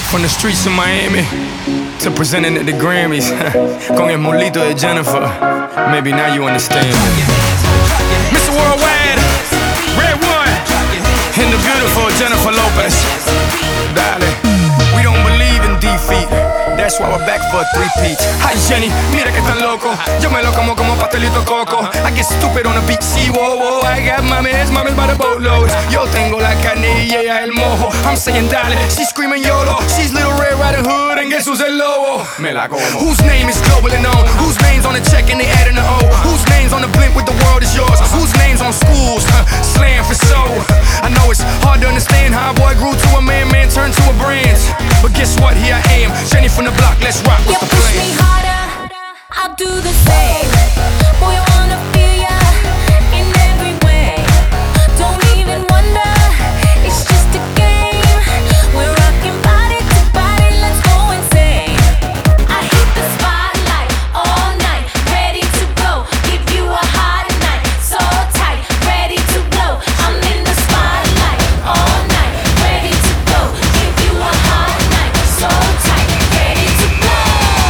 From the streets of Miami to presenting at the Grammys con el molito de Jennifer. Maybe now you understand. Mr. Worldwide, Red One, and the beautiful Jennifer Lopez. Dale, we don't believe in defeat. That's why we're back for a three-peat. Hi Jenny, mira que tan loco. Yo me lo como pastelito coco. I get stupid on the beat, see, whoa, whoa. I got mames by the boatload. Yo tengo la carne y ella el mojo. I'm saying dale, she's screaming YOLO. She's Little Red Riding Hood and guess who's el lobo? Me la como. Whose name is globally known? Whose name's on the check and they adding the O? Whose name's on the blimp with the world is yours? Whose name's on schools? Slam for soul. I know it's hard to understand how a boy grew to a man turned to a brand. But guess what? Here I am, Jenny from the block. Let's rock. You push me harder, I'll do the same. Boy, I wanna feel ya in every way. Don't even wonder, it's just a game. We're rocking body to body, let's go insane. I hit the spotlight all night, ready to go. Give you a hot night, so tight, ready to blow. I'm in the spotlight all night, ready to go. Give you a hot night, so tight, ready to blow.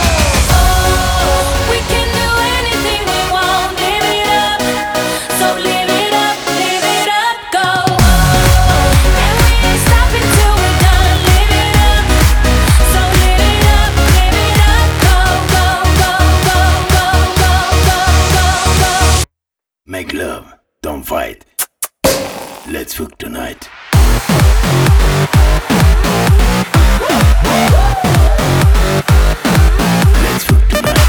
Oh, we can do anything we want, live it up. So live it up, go. And we ain't stopping till we're done, live it up. So live it up, go, go, go, go, go, go, go, go, go. Make love, don't fight. Let's fuck tonight. Let's fuck tonight.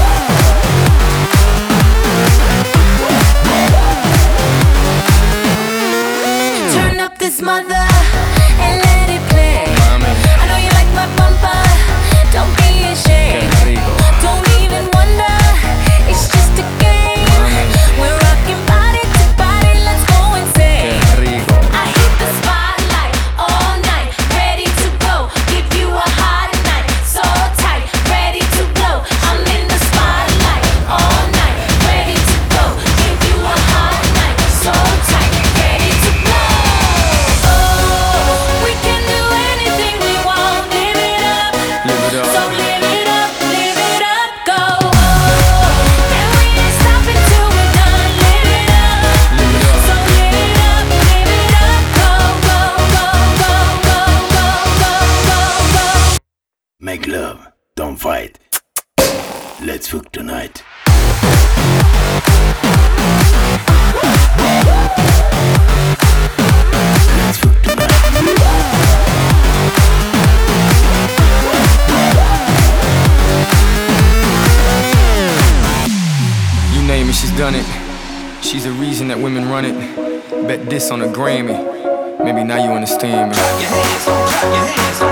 Turn up this mother and let it play. Mami, I know you like my bumper, don't be ashamed. qué rico. Don't even wonder, it's just a game. We're rocking body to body, let's go insane. Qué rico. I hit the spotlight all night, ready to go. Give you a hot night, so tight, ready to blow. I'm in the spotlight all night, ready to go. Give you a hot night, so tight, ready to blow. Oh, we can do anything we want, live it up. Live it So up. live it up, go. And we ain't stopping till we're done, live it up. Live it up. So live it up, go, go, go, go, go, go, go, go, go. Make love, don't fight. Let's fuck tonight. Let's fuck tonight. You name it, she's done it. She's the reason that women run it. Bet this on a Grammy. Maybe now you understand me. Clap your hands,